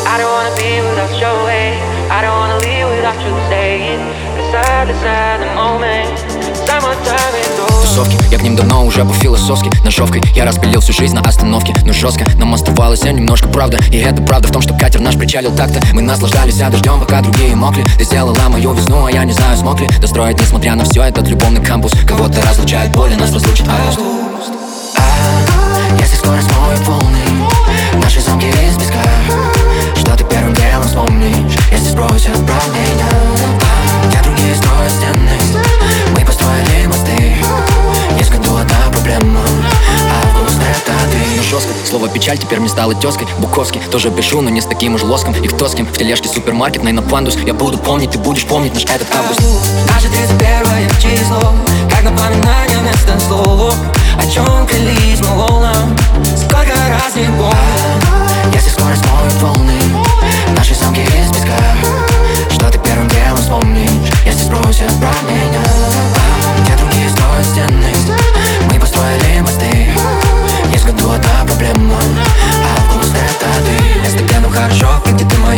I don't wanna be without your way. I don't wanna leave without you staying. Beside the moment. Summertime is over. Тусовки, я к ним давно уже по-философски. Ножовкой я распилил всю жизнь на остановке. Но жестко нам оставалось немножко правда. И это правда в том, что катер наш причалил так-то. Мы наслаждались дождем, пока другие мокли. Ты сделала мою весну, а я не знаю, смог ли достроить, несмотря на все, этот любовный кампус. Кого-то разлучает боль, и нас разлучит август. Если скоро смоют волны наши замки из песка, что ты первым делом вспомнишь, если сбросят прав меня? Я другие строят стены, мы построили мосты. Есть в году одна проблема, август это ты. Но жестко, слово печаль теперь мне стало тезкой. Буковский тоже пишу, но не с таким уж лоском. И кто с кем в тележке супермаркетной на пандус. Я буду помнить, ты будешь помнить наш этот август. Наше 31 число, как напоминание вместо слов. О чем клялись мы волнам, сколько раз не помню. Если скоро смоют волны наши замки из песка, что ты первым делом вспомнишь, если спросят про меня? Где другие строят стены, мы построили мосты. Есть в году одна проблема, август это ты. Если где нам хорошо, где ты